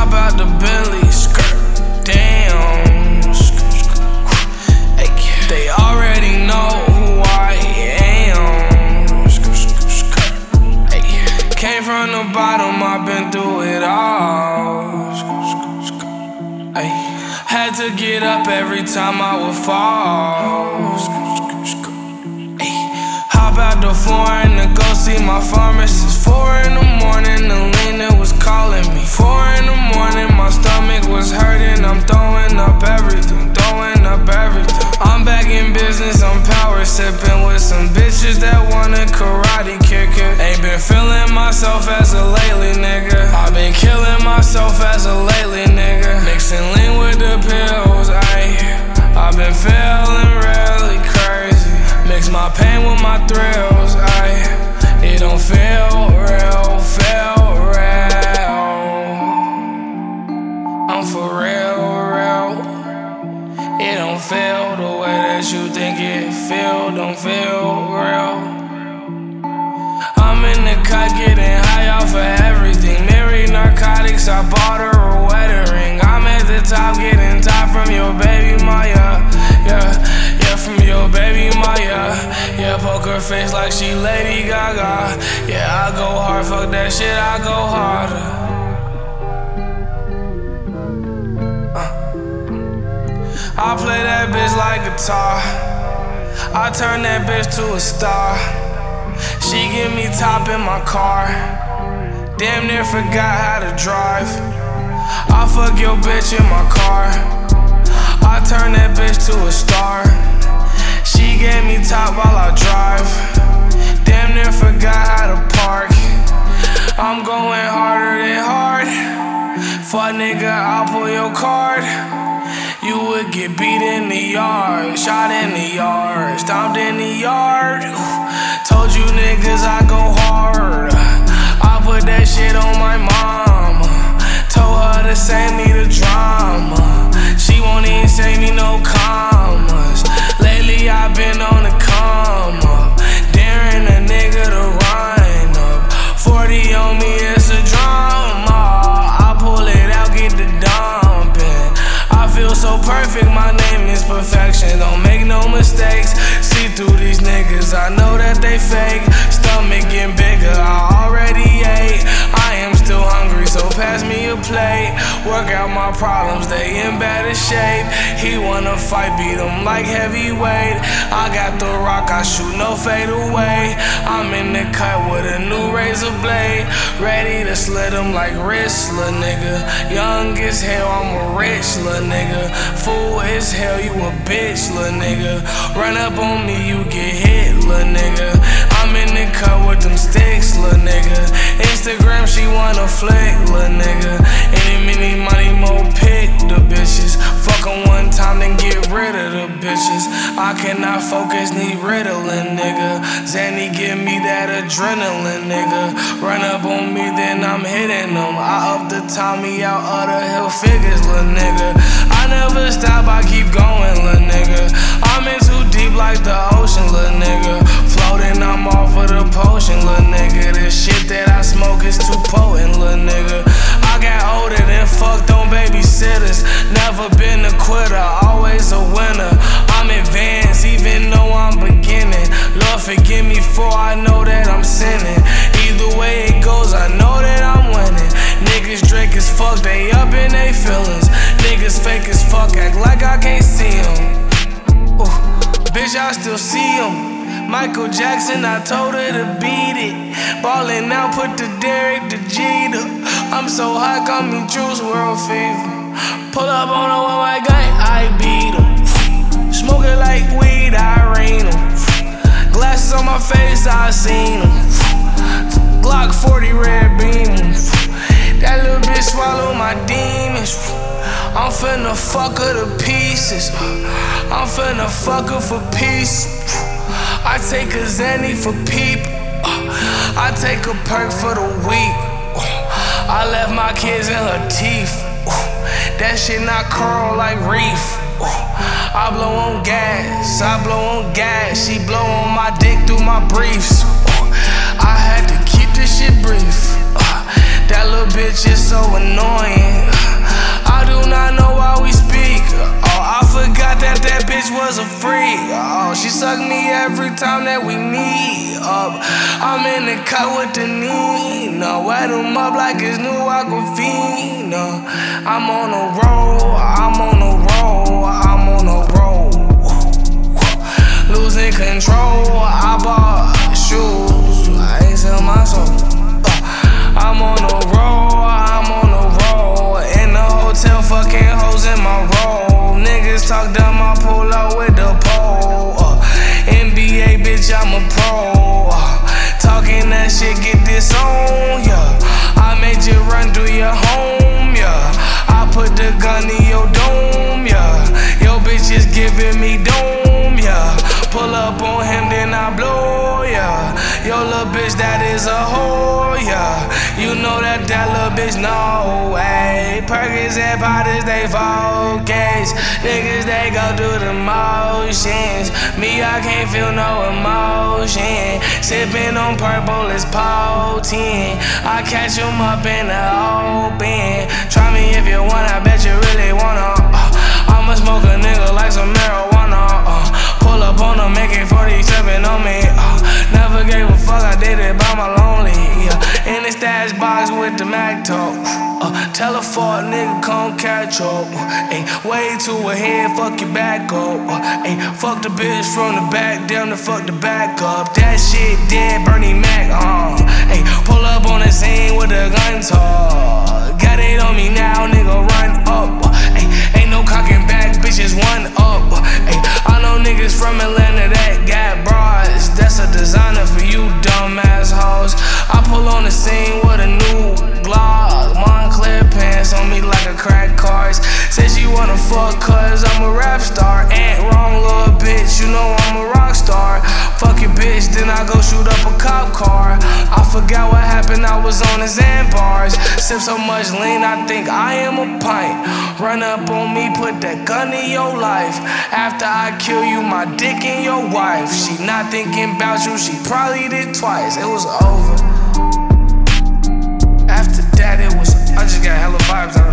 Hop out the Bentley, skirt, damn. Ay, they already know who I am. Ay, came from the bottom, I've been through it all. Ay, had to get up every time I would fall. Ay, hop out the foreign to go see my pharmacist. 4 in the morning, Alina was calling me. 4 in the morning, my stomach was hurting. I'm throwing up everything, throwing up everything. I'm back in business, I'm power sipping with some bitches that wanna karate kick it. Ain't been feeling myself as a lately, nigga. I've been killing myself as a lately, nigga. Mixing lean with the pills, I've been feeling really crazy. Mix my pain with my thrills, it don't feel real, feel real. I'm for real, real. It don't feel the way that you think it feel, don't feel real. I'm in the cut getting high off of everything. Married narcotics, I bought her a wedding ring. I'm at the top getting top from your baby Maya. Yeah, from your baby Maya. Yeah, poker face like she Lady Gaga. Yeah, I go hard, fuck that shit, I go harder. I play that bitch like guitar. I turn that bitch to a star. She give me top in my car. Damn near forgot how to drive. I fuck your bitch in my car. I turn that bitch to a star. She gave me top while I drive. Damn near forgot how to park. I'm going harder than hard. Fuck nigga, I'll pull your card. You would get beat in the yard, shot in the yard, stomped in the yard. Told you niggas I go hard. I put that shit on my mama. Told her to save me the drama. She won't even save me no commas. Lately I've been on the come up, daring a nigga to run up. 40 on me, it's a drama. I pull it out, get the dumping. I feel so perfect, my name is perfection. Don't make no mistakes. See through these niggas, I know that they fake. Stomach getting bigger, I already ate. I am still hungry, so pass me a plate. Work out my problems, they in better shape. He wanna fight, beat him like heavyweight. I got the rock, I shoot no fade away. I'm in the cut with a new razor blade, ready to slit him like wrist, lil' nigga. Young as hell, I'm a rich lil' nigga. Fool as hell, you a bitch, lil' nigga. Run up on me, you get hit, lil' nigga. I'm in the cut with them sticks, lil' nigga. Instagram, she wanna flick, lil' nigga. Any, mini, money, more pick the bitches. Fuck 'em one time, then get rid of the bitches. I cannot focus, need Ritalin, nigga. Zanny give me that adrenaline, nigga. Run up on me, then I'm hitting them. I up the Tommy out of the hill figures, lil' nigga. I never stop, I keep going, lil' nigga. I'm in too deep like the ocean, lil' nigga. Floating, I'm off of the potion, lil' nigga. This shit that I smoke is too potent, lil' nigga. I got older than fucked on babysitters. Never been a quitter, always a winner. I'm advanced, even though I'm beginning. Lord forgive me for I know that I'm sinning. Either way it goes, I know that I'm winning. Niggas drink as fuck, they up in they feelings. Niggas fake as fuck, act like I can't see them. Bitch, I still see him. Michael Jackson, I told her to beat it. Ballin' out, put the Derek to Jeter. I'm so hot, call me Juice WRLD Fever. Pull up on her with my gang, I beat him. Smoke it like weed, I rain him. Glasses on my face, I seen him. Glock 40 red beam. That little bitch swallow my demons. I'm finna fuck her to pieces. I'm finna fuck her for peace. I take a Zanny for people. I take a perk for the week. I left my kids in her teeth. That shit not curl like reef. I blow on gas, I blow on gas. She blow on my dick through my briefs. I had to keep this shit brief. That little bitch is so annoying. not know why we speak. Oh, I forgot that that bitch was a freak. Oh, she sucked me every time that we meet up. I'm in the cut with the Nino, wet them up like it's new Aquafina. I'm on a roll, I'm on a roll, I'm on a roll. Losing control, I bought shoes, I ain't sell my soul. I'm on a roll, I'm on a roll. In the hotel, fucking hoes in my roll. Niggas talk dumb, I pull out with the pole. NBA, bitch, I'm a pro. Talking that shit, get this on, yeah. I made you run through your home, yeah. I put the gun in your dome, yeah. Yo, bitch is giving me dome, yeah. Pull up on him, then I blow, yeah. Yo, little bitch, that is a hoe, yeah. You know that little bitch know, ayy. Perkins and Potters, they focus. Niggas, they go through the motions. Me, I can't feel no emotion. Sipping on purple is potent. I catch 'em up in the open. Try me if you want, I bet you really wanna. I'ma smoke a nigga like some marijuana. Pull up on him, make it 47 on me. Never gave a fuck, I did it by my lonely. In the stash box with the Mac talk. Tell a fuck nigga come catch up. Way too ahead, fuck your back up. Fuck the bitch from the back, damn the fuck the back up. That shit dead, Bernie Mac. Pull up on the scene with a gun talk. Got it on me now, nigga, run up. Ain't no cocking back, bitches one up. I know niggas from Atlanta that got broads. That's a designer for you dumb assholes. I pull on the scene with a new Glock. Montclair pants on me like a crack cars. Said she wanna fuck cause I'm a rap star. Ain't wrong, little bitch, you know I'm a rock star. Fuck your bitch, then I go shoot up a cop car. I forgot what happened, I was on the Xan bars. Sip so much lean, I think I am a pint. Run up on me, put that gun in your life. After I kill you, my dick in your wife. She not thinking about you, she probably did twice. It was over. After that, I just got hella vibes on